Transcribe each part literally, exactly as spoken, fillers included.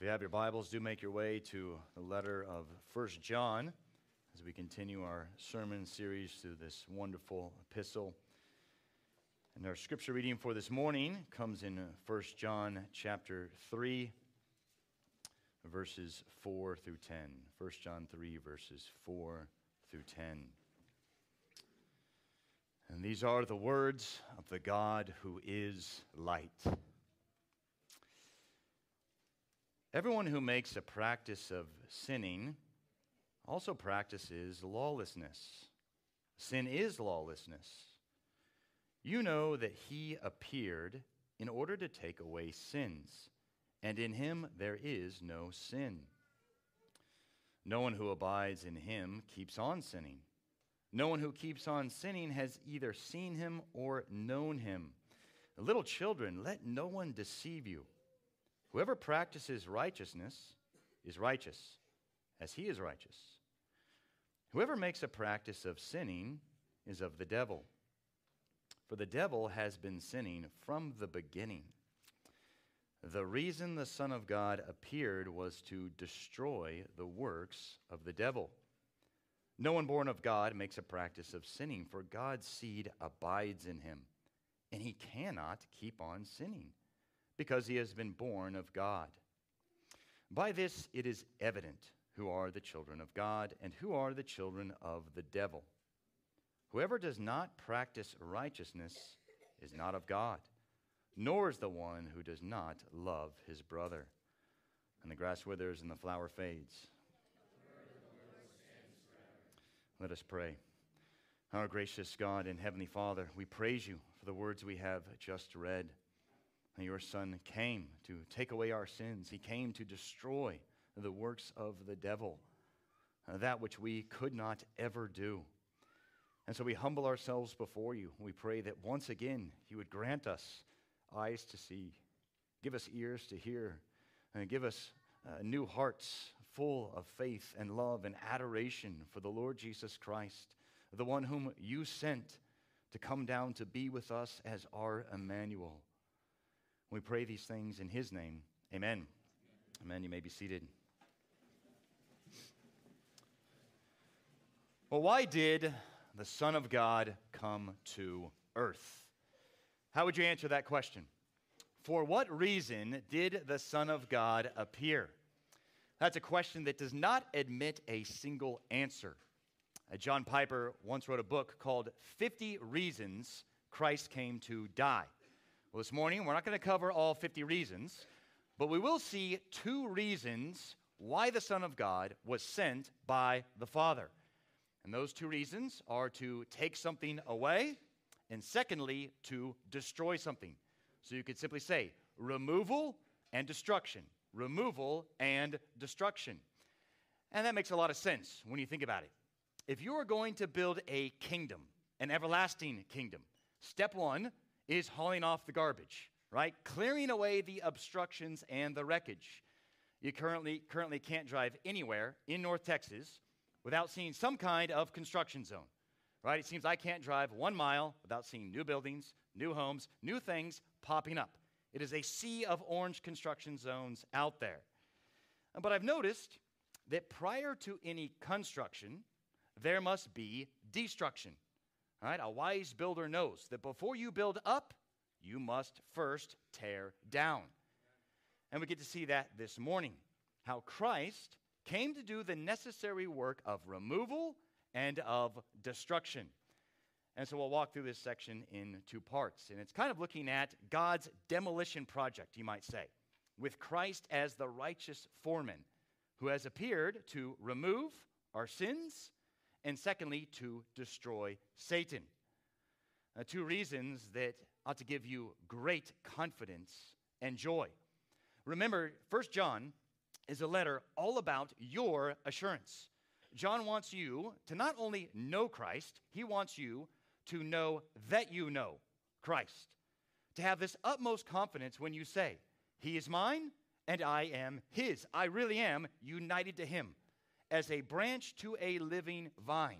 you have your Bibles, do make your way to the letter of First John as we continue our sermon series through this wonderful epistle. And our scripture reading for this morning comes in First John chapter three, verses four through ten. First John three, verses four through ten. And these are the words of the God who is light. Everyone who makes a practice of sinning also practices lawlessness. Sin is lawlessness. You know that he appeared in order to take away sins, and in him there is no sin. No one who abides in him keeps on sinning. No one who keeps on sinning has either seen him or known him. Little children, let no one deceive you. Whoever practices righteousness is righteous, as he is righteous. Whoever makes a practice of sinning is of the devil. For the devil has been sinning from the beginning. The reason the Son of God appeared was to destroy the works of the devil. No one born of God makes a practice of sinning, for God's seed abides in him, and he cannot keep on sinning, because he has been born of God. By this it is evident who are the children of God and who are the children of the devil. Whoever does not practice righteousness is not of God, nor is the one who does not love his brother. And the grass withers and the flower fades. Let us pray. Our gracious God and Heavenly Father, we praise you for the words we have just read. Your Son came to take away our sins. He came to destroy the works of the devil, uh, that which we could not ever do. And so we humble ourselves before you. We pray that once again you would grant us eyes to see, give us ears to hear, and give us uh, new hearts full of faith and love and adoration for the Lord Jesus Christ, the one whom you sent to come down to be with us as our Emmanuel. We pray these things in his name. Amen. Amen. You may be seated. Well, why did the Son of God come to earth? How would you answer that question? For what reason did the Son of God appear? That's a question that does not admit a single answer. Uh, John Piper once wrote a book called fifty Reasons Christ Came to Die. Well, this morning, we're not going to cover all fifty reasons, but we will see two reasons why the Son of God was sent by the Father. And those two reasons are to take something away, and secondly, to destroy something. So you could simply say, removal and destruction. Removal and destruction. And that makes a lot of sense when you think about it. If you are going to build a kingdom, an everlasting kingdom, step one is hauling off the garbage, right? Clearing away the obstructions and the wreckage. You currently, currently can't drive anywhere in North Texas without seeing some kind of construction zone, right? It seems I can't drive one mile without seeing new buildings, new homes, new things popping up. It is a sea of orange construction zones out there. But I've noticed that prior to any construction, there must be destruction. All right, a wise builder knows that before you build up, you must first tear down. And we get to see that this morning, how Christ came to do the necessary work of removal and of destruction. And so we'll walk through this section in two parts. And it's kind of looking at God's demolition project, you might say, with Christ as the righteous foreman who has appeared to remove our sins and secondly, to destroy Satan. Uh, two reasons that ought to give you great confidence and joy. Remember, First John is a letter all about your assurance. John wants you to not only know Christ, he wants you to know that you know Christ. To have this utmost confidence when you say, he is mine and I am his. I really am united to him as a branch to a living vine.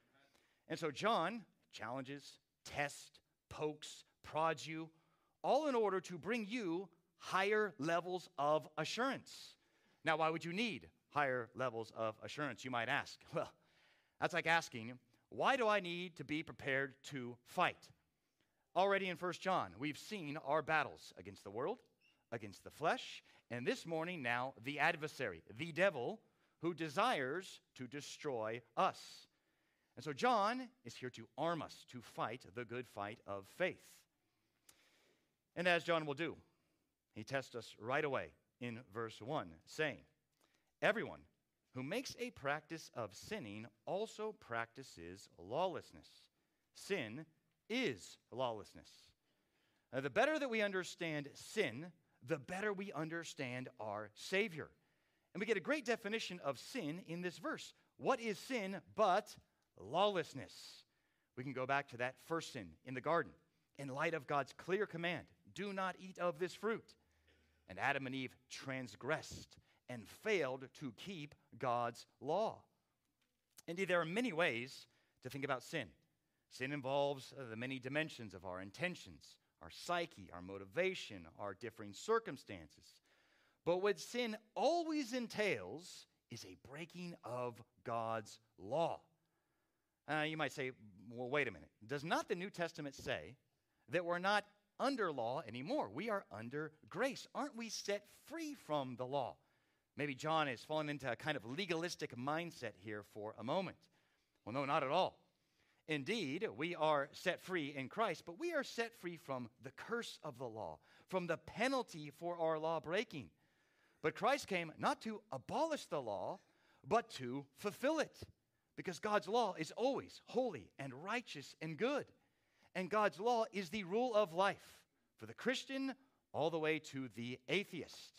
And so John challenges, tests, pokes, prods you, all in order to bring you higher levels of assurance. Now, why would you need higher levels of assurance, you might ask? Well, that's like asking, why do I need to be prepared to fight? Already in First John, we've seen our battles against the world, against the flesh, and this morning now, the adversary, the devil, who desires to destroy us. And so John is here to arm us to fight the good fight of faith. And as John will do, he tests us right away in verse one, saying, everyone who makes a practice of sinning also practices lawlessness. Sin is lawlessness. Now, the better that we understand sin, the better we understand our Savior. And we get a great definition of sin in this verse. What is sin but lawlessness? We can go back to that first sin in the garden in light of God's clear command, do not eat of this fruit. And Adam and Eve transgressed and failed to keep God's law. Indeed, there are many ways to think about sin. Sin involves uh, the many dimensions of our intentions, our psyche, our motivation, our differing circumstances. But what sin always entails is a breaking of God's law. Uh, you might say, well, wait a minute. Does not the New Testament say that we're not under law anymore? We are under grace. Aren't we set free from the law? Maybe John has fallen into a kind of legalistic mindset here for a moment. Well, no, not at all. Indeed, we are set free in Christ, but we are set free from the curse of the law, from the penalty for our law breaking. But Christ came not to abolish the law, but to fulfill it, because God's law is always holy and righteous and good. And God's law is the rule of life for the Christian all the way to the atheist.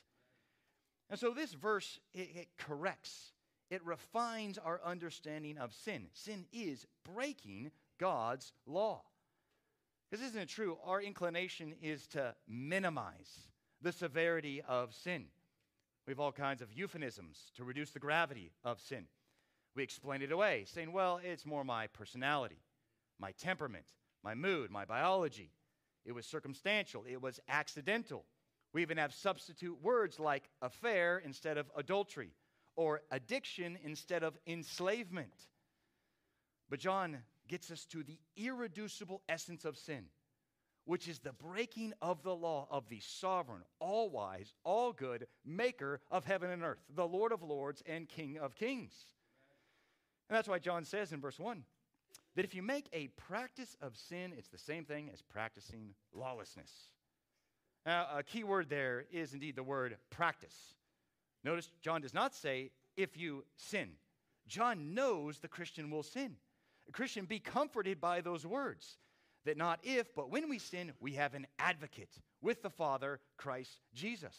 And so this verse, it, it corrects, it refines our understanding of sin. Sin is breaking God's law. Because isn't it true, our inclination is to minimize the severity of sin. We have all kinds of euphemisms to reduce the gravity of sin. We explain it away, saying, well, it's more my personality, my temperament, my mood, my biology. It was circumstantial. It was accidental. We even have substitute words like affair instead of adultery, or addiction instead of enslavement. But John gets us to the irreducible essence of sin, which is the breaking of the law of the sovereign, all-wise, all-good maker of heaven and earth, the Lord of lords and King of kings. And that's why John says in verse one, that if you make a practice of sin, it's the same thing as practicing lawlessness. Now, a key word there is indeed the word practice. Notice John does not say, if you sin. John knows the Christian will sin. A Christian, be comforted by those words, that not if, but when we sin, we have an advocate with the Father, Christ Jesus.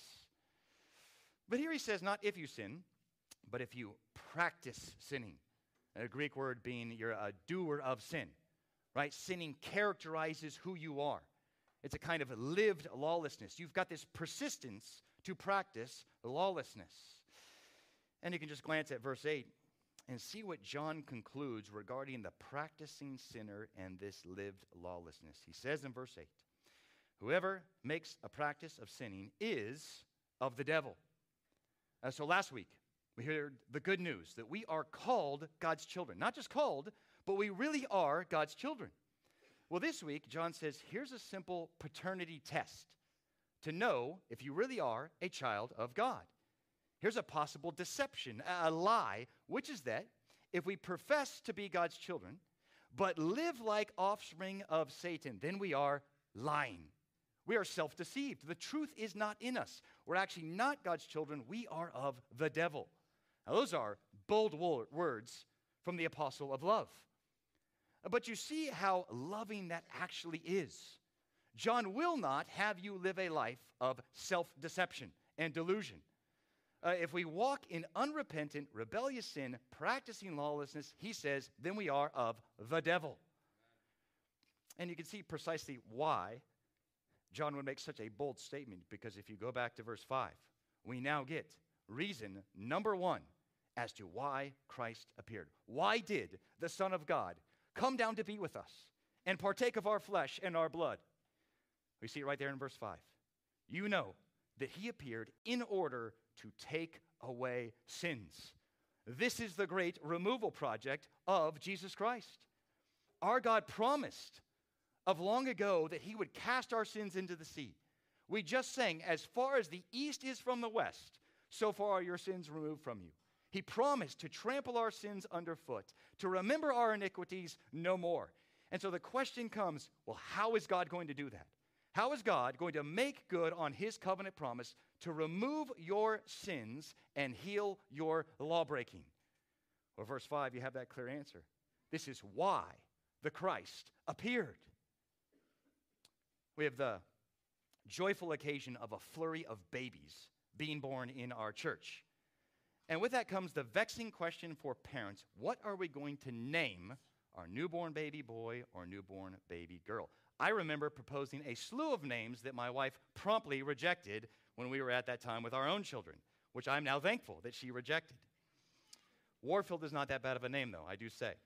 But here he says, not if you sin, but if you practice sinning. A Greek word being you're a doer of sin, right? Sinning characterizes who you are. It's a kind of lived lawlessness. You've got this persistence to practice lawlessness. And you can just glance at verse eight and see what John concludes regarding the practicing sinner and this lived lawlessness. He says in verse eight, whoever makes a practice of sinning is of the devil. Uh, so last week, we heard the good news that we are called God's children. Not just called, but we really are God's children. Well, this week, John says, here's a simple paternity test to know if you really are a child of God. Here's a possible deception, a lie, which is that if we profess to be God's children, but live like offspring of Satan, then we are lying. We are self-deceived. The truth is not in us. We're actually not God's children. We are of the devil. Now, those are bold wo- words from the apostle of love. But you see how loving that actually is. John will not have you live a life of self-deception and delusion. Uh, if we walk in unrepentant, rebellious sin, practicing lawlessness, he says, then we are of the devil. And you can see precisely why John would make such a bold statement, because if you go back to verse five, we now get reason number one as to why Christ appeared. Why did the Son of God come down to be with us and partake of our flesh and our blood? We see it right there in verse five. You know that he appeared in order to take away sins. This is the great removal project of Jesus Christ. Our God promised of long ago that he would cast our sins into the sea. We just sang, as far as the east is from the west, so far are your sins removed from you. He promised to trample our sins underfoot, to remember our iniquities no more. And so the question comes, well, how is God going to do that? How is God going to make good on his covenant promise to remove your sins and heal your lawbreaking? Well, verse five, you have that clear answer. This is why the Christ appeared. We have the joyful occasion of a flurry of babies being born in our church. And with that comes the vexing question for parents, what are we going to name our newborn baby boy or newborn baby girl? I remember proposing a slew of names that my wife promptly rejected when we were at that time with our own children, which I'm now thankful that she rejected. Warfield is not that bad of a name, though, I do say.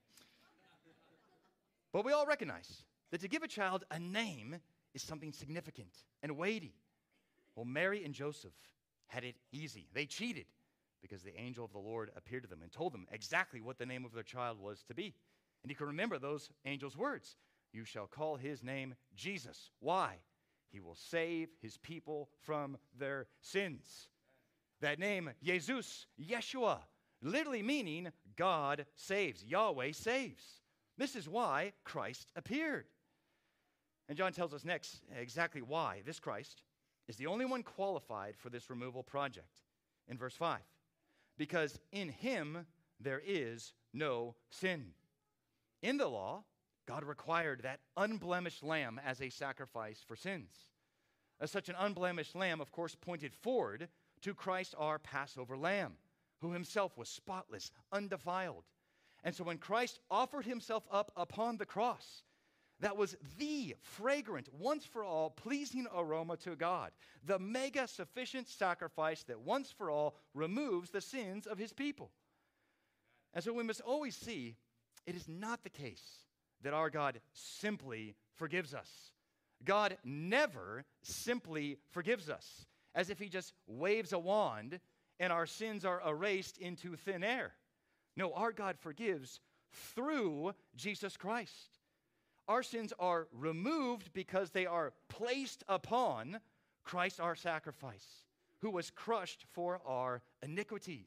But we all recognize that to give a child a name is something significant and weighty. Well, Mary and Joseph had it easy. They cheated because the angel of the Lord appeared to them and told them exactly what the name of their child was to be. And you can remember those angel's words. You shall call his name Jesus. Why? He will save his people from their sins. That name, Jesus, Yeshua, literally meaning God saves. Yahweh saves. This is why Christ appeared. And John tells us next exactly why this Christ is the only one qualified for this removal project. In verse five, because in him there is no sin. In the law, God required that unblemished lamb as a sacrifice for sins. As such an unblemished lamb, of course, pointed forward to Christ, our Passover lamb, who himself was spotless, undefiled. And so when Christ offered himself up upon the cross, that was the fragrant, once for all, pleasing aroma to God, the mega sufficient sacrifice that once for all removes the sins of his people. And so we must always see it is not the case that our God simply forgives us. God never simply forgives us, as if he just waves a wand and our sins are erased into thin air. No, our God forgives through Jesus Christ. Our sins are removed because they are placed upon Christ our sacrifice, who was crushed for our iniquities.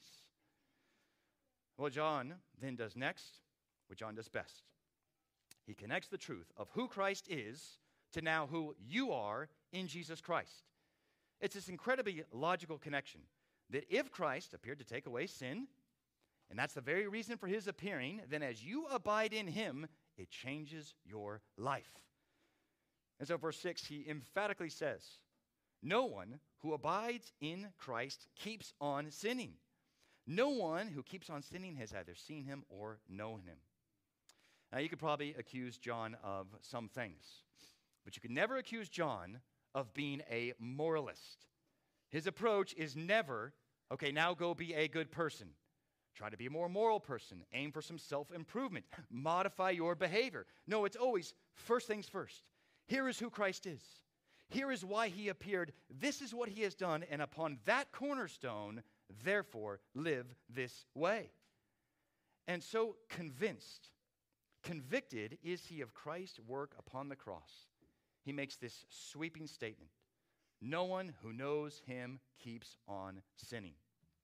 What John then does next, what John does best, he connects the truth of who Christ is to now who you are in Jesus Christ. It's this incredibly logical connection that if Christ appeared to take away sin, and that's the very reason for his appearing, then as you abide in him, it changes your life. And so verse six, he emphatically says, no one who abides in Christ keeps on sinning. No one who keeps on sinning has either seen him or known him. Now, you could probably accuse John of some things, but you could never accuse John of being a moralist. His approach is never, okay, now go be a good person. Try to be a more moral person. Aim for some self-improvement. Modify your behavior. No, it's always first things first. Here is who Christ is. Here is why he appeared. This is what he has done. And upon that cornerstone, therefore, live this way. And so convinced, convicted is he of Christ's work upon the cross. He makes this sweeping statement. No one who knows him keeps on sinning.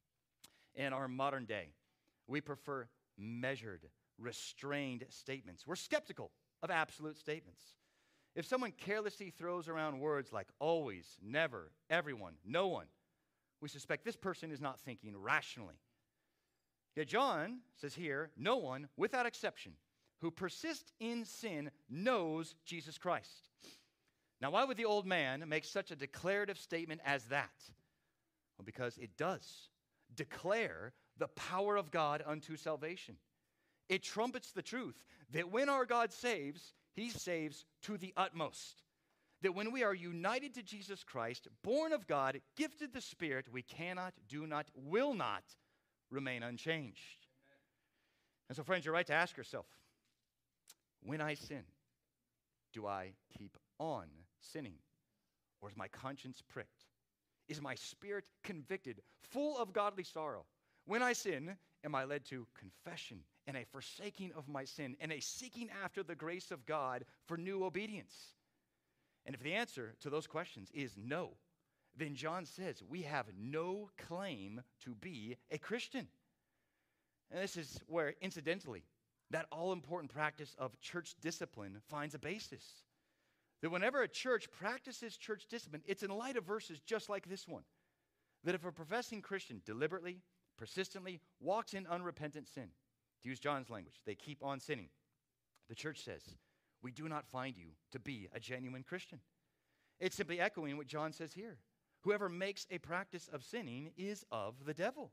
In our modern day, we prefer measured, restrained statements. We're skeptical of absolute statements. If someone carelessly throws around words like always, never, everyone, no one, we suspect this person is not thinking rationally. Yet John says here, no one, without exception, who persists in sin knows Jesus Christ. Now, why would the old man make such a declarative statement as that? Well, because it does declare the power of God unto salvation. It trumpets the truth that when our God saves, he saves to the utmost. That when we are united to Jesus Christ, born of God, gifted the Spirit, we cannot, do not, will not remain unchanged. Amen. And so, friends, you're right to ask yourself, when I sin, do I keep on sinning? Or is my conscience pricked? is my spirit convicted, full of godly sorrow. When I sin, am I led to confession and a forsaking of my sin and a seeking after the grace of God for new obedience? And if the answer to those questions is no, then John says we have no claim to be a Christian. And this is where, incidentally, that all-important practice of church discipline finds a basis. That whenever a church practices church discipline, it's in light of verses just like this one. That if a professing Christian deliberately, persistently walks in unrepentant sin, to use John's language, they keep on sinning, the church says, we do not find you to be a genuine Christian. It's simply echoing what John says here. Whoever makes a practice of sinning is of the devil.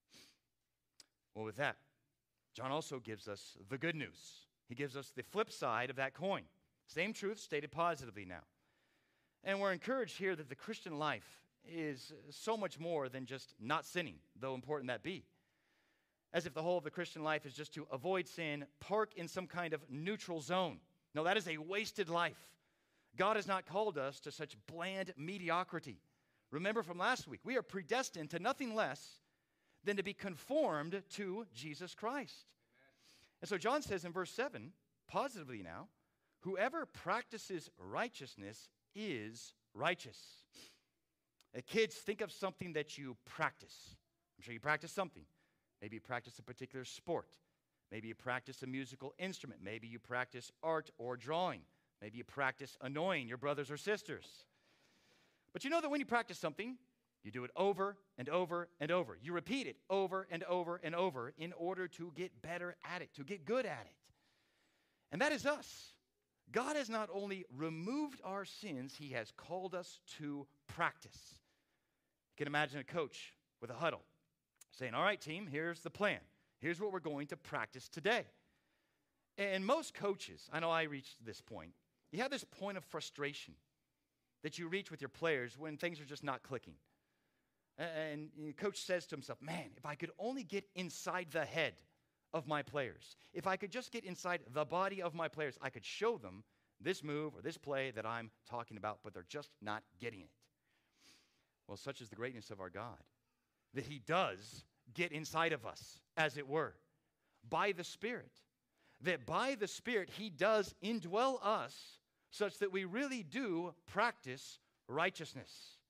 Well, with that, John also gives us the good news. He gives us the flip side of that coin. Same truth stated positively now. And we're encouraged here that the Christian life is so much more than just not sinning, though important that be. As if the whole of the Christian life is just to avoid sin, park in some kind of neutral zone. No, that is a wasted life. God has not called us to such bland mediocrity. Remember from last week, we are predestined to nothing less than to be conformed to Jesus Christ. Amen. And so John says in verse seven, positively now, whoever practices righteousness is righteous. Uh, kids, think of something that you practice. I'm sure you practice something. Maybe you practice a particular sport. Maybe you practice a musical instrument. Maybe you practice art or drawing. Maybe you practice annoying your brothers or sisters. But you know that when you practice something, you do it over and over and over. You repeat it over and over and over in order to get better at it, to get good at it. And that is us. God has not only removed our sins, he has called us to practice. You can imagine a coach with a huddle saying, all right, team, here's the plan. Here's what we're going to practice today. And most coaches, I know I reached this point, you have this point of frustration that you reach with your players when things are just not clicking. And the coach says to himself, man, if I could only get inside the head of my players, if I could just get inside the body of my players, I could show them this move or this play that I'm talking about, but they're just not getting it. Well, such is the greatness of our God, that he does get inside of us, as it were, by the Spirit. That by the Spirit, he does indwell us such that we really do practice righteousness.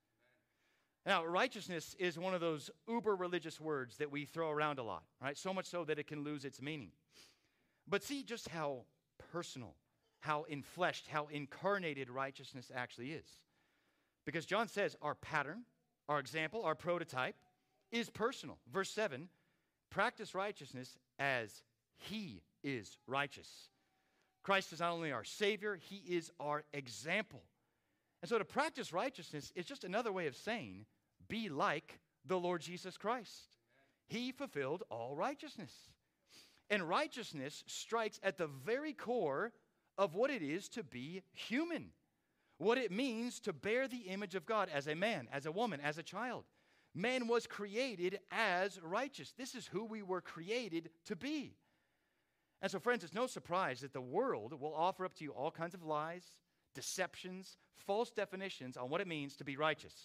Now, righteousness is one of those uber-religious words that we throw around a lot, right? So much so that it can lose its meaning. But see just how personal, how enfleshed, how incarnated righteousness actually is. Because John says our pattern, our example, our prototype is personal. Verse seven, practice righteousness as he is righteous. Christ is not only our Savior, he is our example. And so to practice righteousness is just another way of saying, be like the Lord Jesus Christ. Amen. He fulfilled all righteousness. And righteousness strikes at the very core of what it is to be human. What it means to bear the image of God as a man, as a woman, as a child. Man was created as righteous. This is who we were created to be. And so, friends, it's no surprise that the world will offer up to you all kinds of lies, deceptions, false definitions on what it means to be righteous.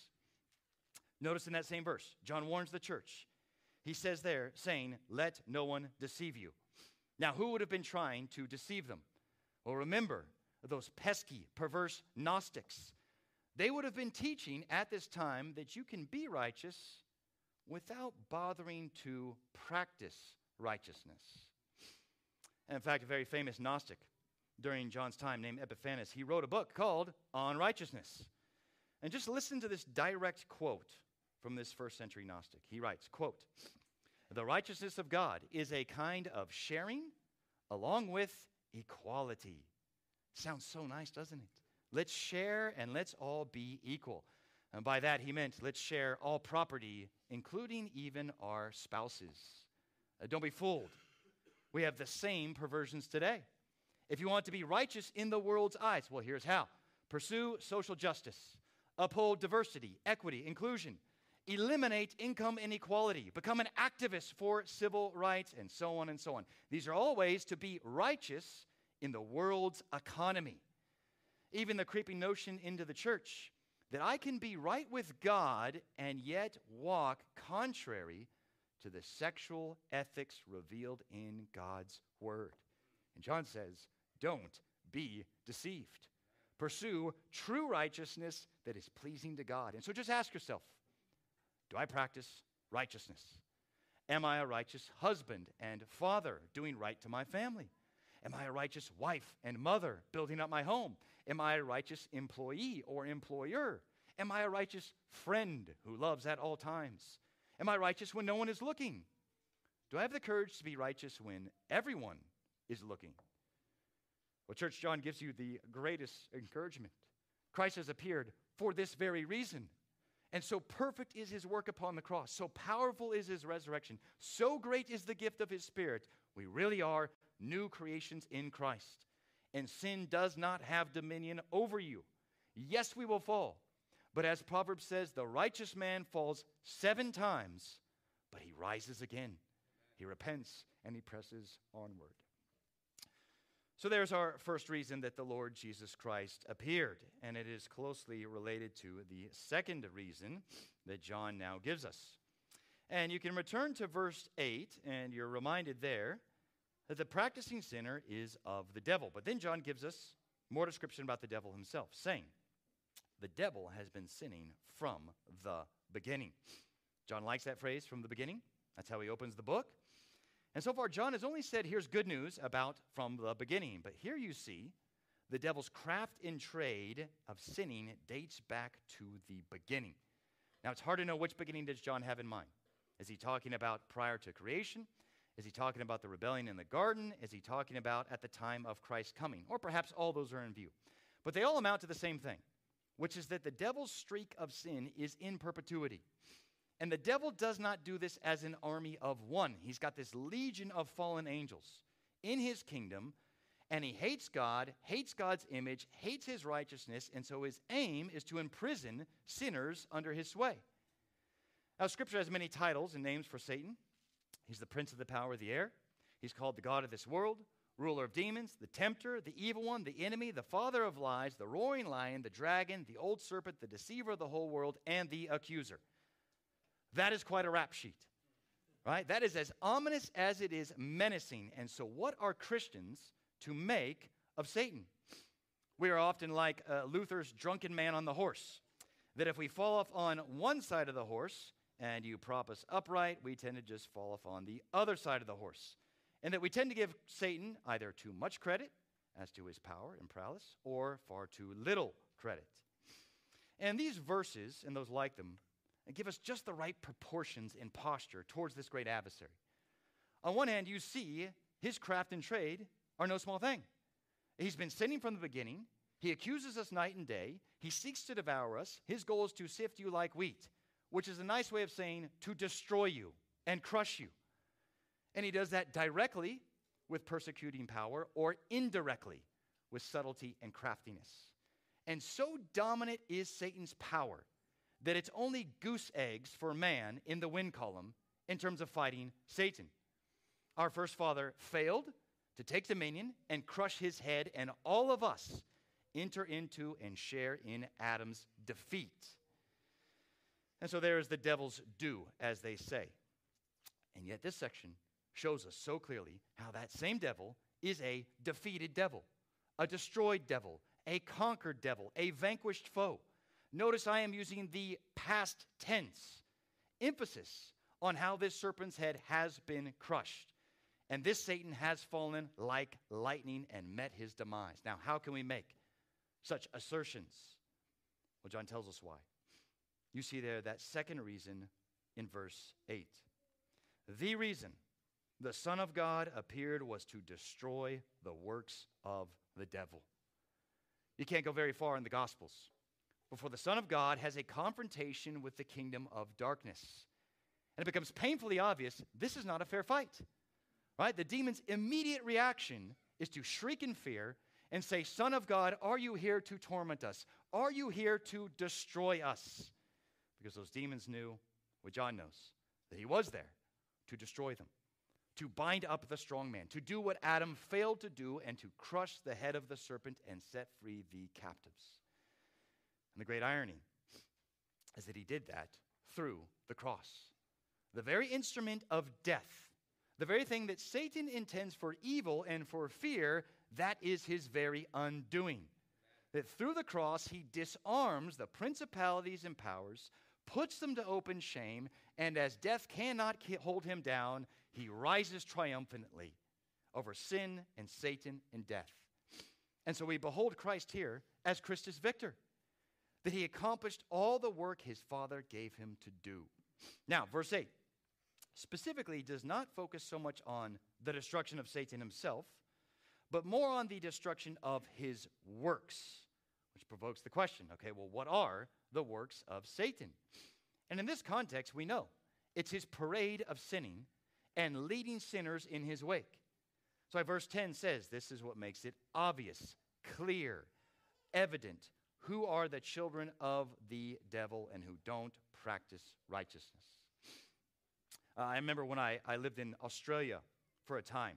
Notice in that same verse, John warns the church. He says there, saying, let no one deceive you. Now, who would have been trying to deceive them? Well, remember, those pesky, perverse Gnostics. They would have been teaching at this time that you can be righteous without bothering to practice righteousness. And in fact, a very famous Gnostic during John's time named Epiphanes, he wrote a book called On Righteousness. And just listen to this direct quote from this first century Gnostic. He writes, quote, the righteousness of God is a kind of sharing along with equality. Sounds so nice, doesn't it? Let's share and let's all be equal. And by that he meant let's share all property, including even our spouses. Uh, don't be fooled. We have the same perversions today. If you want to be righteous in the world's eyes, well, here's how. Pursue social justice. Uphold diversity, equity, inclusion. Eliminate income inequality. Become an activist for civil rights, and so on and so on. These are all ways to be righteous in the world's economy. Even the creeping notion into the church that I can be right with God and yet walk contrary to the sexual ethics revealed in God's word. And John says, don't be deceived. Pursue true righteousness that is pleasing to God. And so just ask yourself, do I practice righteousness? Am I a righteous husband and father, doing right to my family? Am I a righteous wife and mother, building up my home? Am I a righteous employee or employer? Am I a righteous friend who loves at all times? Am I righteous when no one is looking? Do I have the courage to be righteous when everyone is looking? Well, Church, John gives you the greatest encouragement. Christ has appeared for this very reason. And so perfect is his work upon the cross. So powerful is his resurrection. So great is the gift of his Spirit. We really are new creations in Christ. And sin does not have dominion over you. Yes, we will fall. But as Proverbs says, the righteous man falls seven times, but he rises again. He repents and he presses onward. So there's our first reason that the Lord Jesus Christ appeared, and it is closely related to the second reason that John now gives us. And you can return to verse eight, and you're reminded there that the practicing sinner is of the devil. But then John gives us more description about the devil himself, saying, the devil has been sinning from the beginning. John likes that phrase, from the beginning. That's how he opens the book. And so far, John has only said, here's good news about from the beginning. But here you see the devil's craft in trade of sinning dates back to the beginning. Now, it's hard to know which beginning does John have in mind. Is he talking about prior to creation? Is he talking about the rebellion in the garden? Is he talking about at the time of Christ's coming? Or perhaps all those are in view. But they all amount to the same thing, which is that the devil's streak of sin is in perpetuity. And the devil does not do this as an army of one. He's got this legion of fallen angels in his kingdom, and he hates God, hates God's image, hates his righteousness, and so his aim is to imprison sinners under his sway. Now, Scripture has many titles and names for Satan. He's the prince of the power of the air. He's called the god of this world, ruler of demons, the tempter, the evil one, the enemy, the father of lies, the roaring lion, the dragon, the old serpent, the deceiver of the whole world, and the accuser. That is quite a rap sheet, right? That is as ominous as it is menacing. And so what are Christians to make of Satan? We are often like uh, Luther's drunken man on the horse, that if we fall off on one side of the horse and you prop us upright, we tend to just fall off on the other side of the horse. And that we tend to give Satan either too much credit as to his power and prowess or far too little credit. And these verses and those like them and give us just the right proportions and posture towards this great adversary. On one hand, you see his craft and trade are no small thing. He's been sinning from the beginning. He accuses us night and day. He seeks to devour us. His goal is to sift you like wheat, which is a nice way of saying to destroy you and crush you. And he does that directly with persecuting power or indirectly with subtlety and craftiness. And so dominant is Satan's power that it's only goose eggs for man in the win column in terms of fighting Satan. Our first father failed to take dominion and crush his head, and all of us enter into and share in Adam's defeat. And so there is the devil's due, as they say. And yet this section shows us so clearly how that same devil is a defeated devil, a destroyed devil, a conquered devil, a vanquished foe. Notice I am using the past tense, emphasis on how this serpent's head has been crushed. And this Satan has fallen like lightning and met his demise. Now, how can we make such assertions? Well, John tells us why. You see there that second reason in verse eight. The reason the Son of God appeared was to destroy the works of the devil. You can't go very far in the Gospels before the Son of God has a confrontation with the kingdom of darkness. And it becomes painfully obvious this is not a fair fight. Right? The demon's immediate reaction is to shriek in fear and say, Son of God, are you here to torment us? Are you here to destroy us? Because those demons knew what John knows, that he was there to destroy them, to bind up the strong man, to do what Adam failed to do, and to crush the head of the serpent and set free the captives. And the great irony is that he did that through the cross. The very instrument of death, the very thing that Satan intends for evil and for fear, that is his very undoing. That through the cross, he disarms the principalities and powers, puts them to open shame, and as death cannot hold him down, he rises triumphantly over sin and Satan and death. And so we behold Christ here as Christus Victor, that he accomplished all the work his Father gave him to do. Now, verse eight specifically does not focus so much on the destruction of Satan himself, but more on the destruction of his works, which provokes the question, okay, well, what are the works of Satan? And in this context, we know it's his parade of sinning and leading sinners in his wake. So verse ten says, this is what makes it obvious, clear, evident, who are the children of the devil and who don't practice righteousness. Uh, I remember when I, I lived in Australia for a time,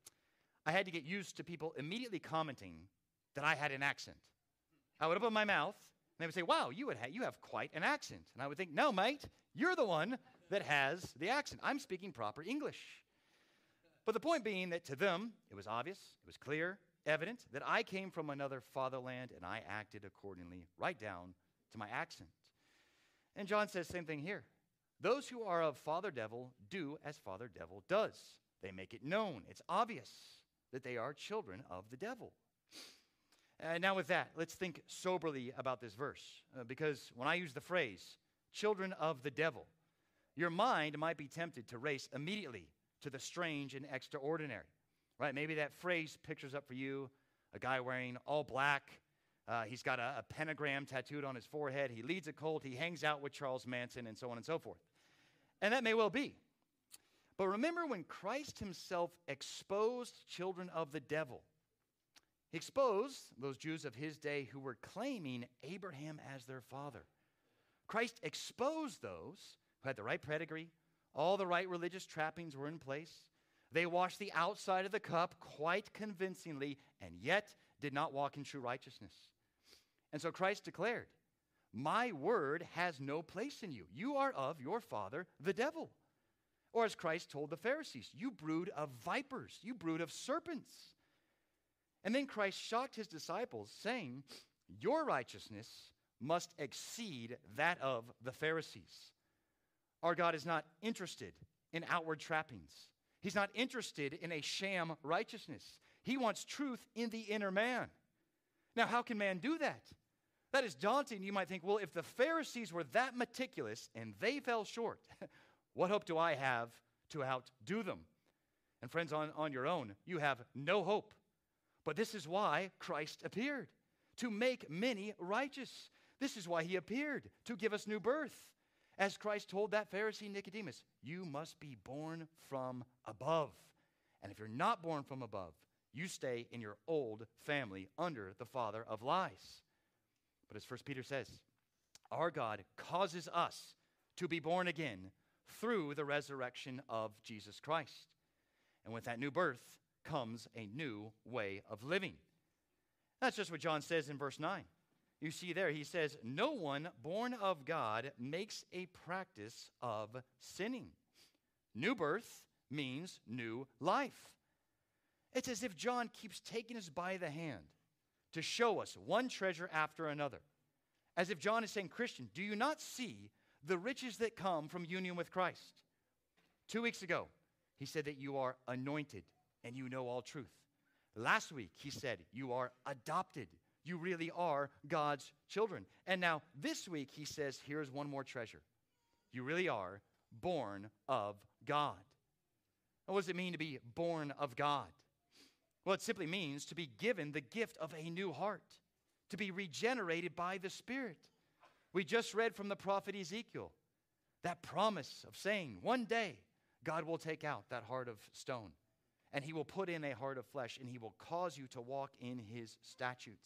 I had to get used to people immediately commenting that I had an accent. I would open my mouth, and they would say, wow, you, would ha- you have quite an accent. And I would think, no, mate, you're the one that has the accent. I'm speaking proper English. But the point being that to them, it was obvious, it was clear, evident, that I came from another fatherland, and I acted accordingly, right down to my accent. And John says the same thing here. Those who are of Father Devil do as Father Devil does. They make it known. It's obvious that they are children of the devil. Uh, now with that, let's think soberly about this verse. Uh, because when I use the phrase, children of the devil, your mind might be tempted to race immediately to the strange and extraordinary. Right? Maybe that phrase pictures up for you a guy wearing all black. Uh, he's got a, a pentagram tattooed on his forehead. He leads a cult. He hangs out with Charles Manson and so on and so forth. And that may well be. But remember when Christ himself exposed children of the devil. He exposed those Jews of his day who were claiming Abraham as their father. Christ exposed those who had the right pedigree, all the right religious trappings were in place. They washed the outside of the cup quite convincingly and yet did not walk in true righteousness. And so Christ declared, my word has no place in you. You are of your father, the devil. Or as Christ told the Pharisees, you brood of vipers, you brood of serpents. And then Christ shocked his disciples, saying, your righteousness must exceed that of the Pharisees. Our God is not interested in outward trappings. He's not interested in a sham righteousness. He wants truth in the inner man. Now, how can man do that? That is daunting. You might think, well, if the Pharisees were that meticulous and they fell short, what hope do I have to outdo them? And friends, on, on your own, you have no hope. But this is why Christ appeared, to make many righteous. This is why he appeared, to give us new birth. As Christ told that Pharisee Nicodemus, you must be born from above. And if you're not born from above, you stay in your old family under the father of lies. But as First Peter says, our God causes us to be born again through the resurrection of Jesus Christ. And with that new birth comes a new way of living. That's just what John says in verse nine. You see there, he says, no one born of God makes a practice of sinning. New birth means new life. It's as if John keeps taking us by the hand to show us one treasure after another. As if John is saying, Christian, do you not see the riches that come from union with Christ? Two weeks ago, he said that you are anointed and you know all truth. Last week, he said you are adopted. You really are God's children. And now this week, he says, here's one more treasure. You really are born of God. Now, what does it mean to be born of God? Well, it simply means to be given the gift of a new heart, to be regenerated by the Spirit. We just read from the prophet Ezekiel that promise of saying, one day God will take out that heart of stone, and he will put in a heart of flesh, and he will cause you to walk in his statutes.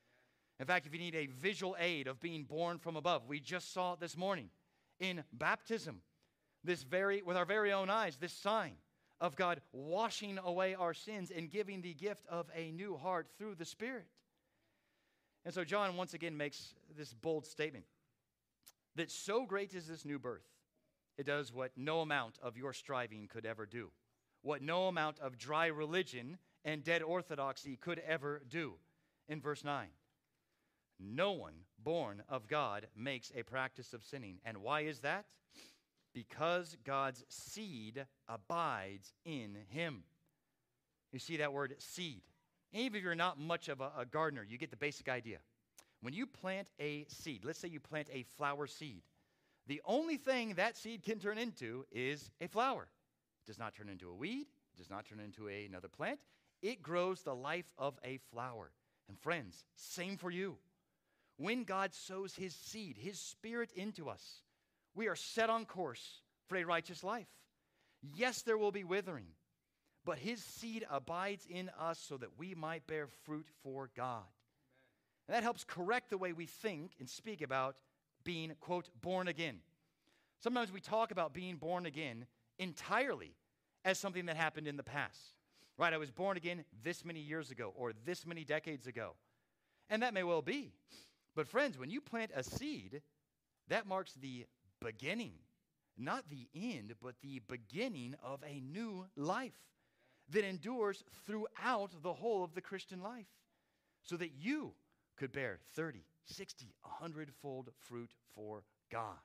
In fact, if you need a visual aid of being born from above, we just saw it this morning in baptism, this very, with our very own eyes, this sign of God washing away our sins and giving the gift of a new heart through the Spirit. And so John once again makes this bold statement that so great is this new birth, it does what no amount of your striving could ever do, what no amount of dry religion and dead orthodoxy could ever do. In verse nine, no one born of God makes a practice of sinning. And why is that? Because God's seed abides in him. You see that word seed. Even if you're not much of a, a gardener, you get the basic idea. When you plant a seed, let's say you plant a flower seed, the only thing that seed can turn into is a flower. It does not turn into a weed. It does not turn into a, another plant. It grows the life of a flower. And friends, same for you. When God sows his seed, his spirit into us, we are set on course for a righteous life. Yes, there will be withering, but his seed abides in us so that we might bear fruit for God. And that helps correct the way we think and speak about being, quote, born again. Sometimes we talk about being born again entirely as something that happened in the past. Right, I was born again this many years ago or this many decades ago. And that may well be. But friends, when you plant a seed, that marks the beginning, not the end, but the beginning of a new life that endures throughout the whole of the Christian life so that you could bear thirty, sixty, one hundred fold fruit for God.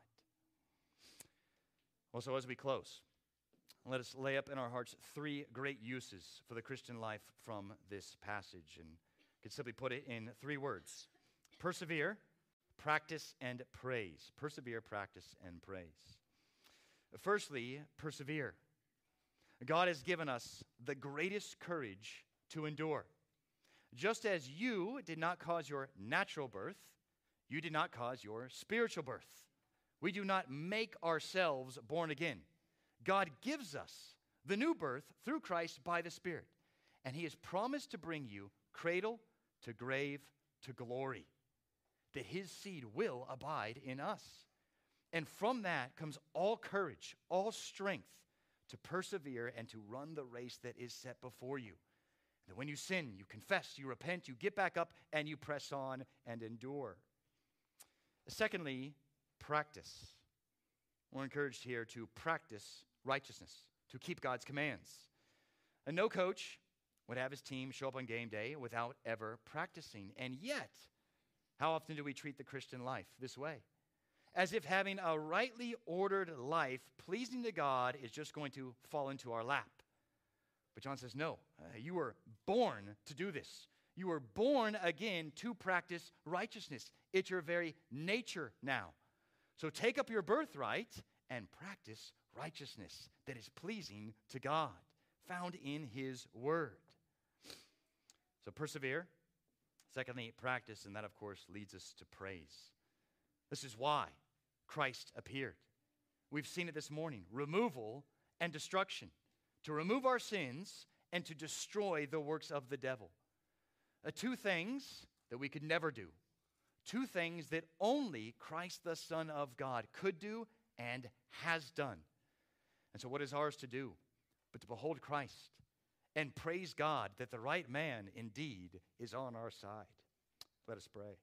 Well, so as we close, let us lay up in our hearts three great uses for the Christian life from this passage. And you could simply put it in three words: persevere, practice, and praise. Persevere, practice, and praise. Firstly, persevere. God has given us the greatest courage to endure. Just as you did not cause your natural birth, you did not cause your spiritual birth. We do not make ourselves born again. God gives us the new birth through Christ by the Spirit. And he has promised to bring you cradle to grave to glory, that his seed will abide in us. And from that comes all courage, all strength to persevere and to run the race that is set before you. That when you sin, you confess, you repent, you get back up, and you press on and endure. Secondly, practice. We're encouraged here to practice righteousness, to keep God's commands. And no coach would have his team show up on game day without ever practicing. And yet, how often do we treat the Christian life this way? As if having a rightly ordered life pleasing to God is just going to fall into our lap. But John says, no, uh, you were born to do this. You were born again to practice righteousness. It's your very nature now. So take up your birthright and practice righteousness that is pleasing to God, found in his word. So persevere. Secondly, practice, and that, of course, leads us to praise. This is why Christ appeared. We've seen it this morning. Removal and destruction. To remove our sins and to destroy the works of the devil. Uh, two things that we could never do. Two things that only Christ, the Son of God, could do and has done. And so what is ours to do but to behold Christ and praise God that the right man indeed is on our side. Let us pray.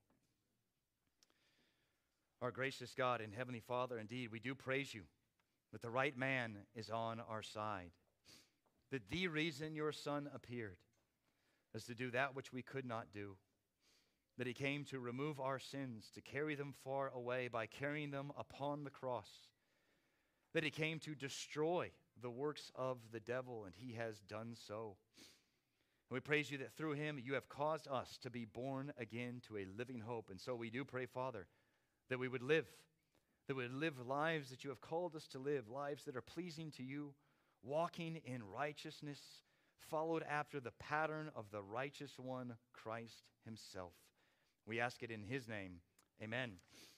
Our gracious God and Heavenly Father, indeed, we do praise you that the right man is on our side. That the reason your Son appeared is to do that which we could not do. That he came to remove our sins, to carry them far away by carrying them upon the cross. That he came to destroy the works of the devil, and he has done so. And we praise you that through him you have caused us to be born again to a living hope. And so we do pray, Father, that we would live, that we would live lives that you have called us to live, lives that are pleasing to you, walking in righteousness, followed after the pattern of the righteous one, Christ himself. We ask it in his name. Amen.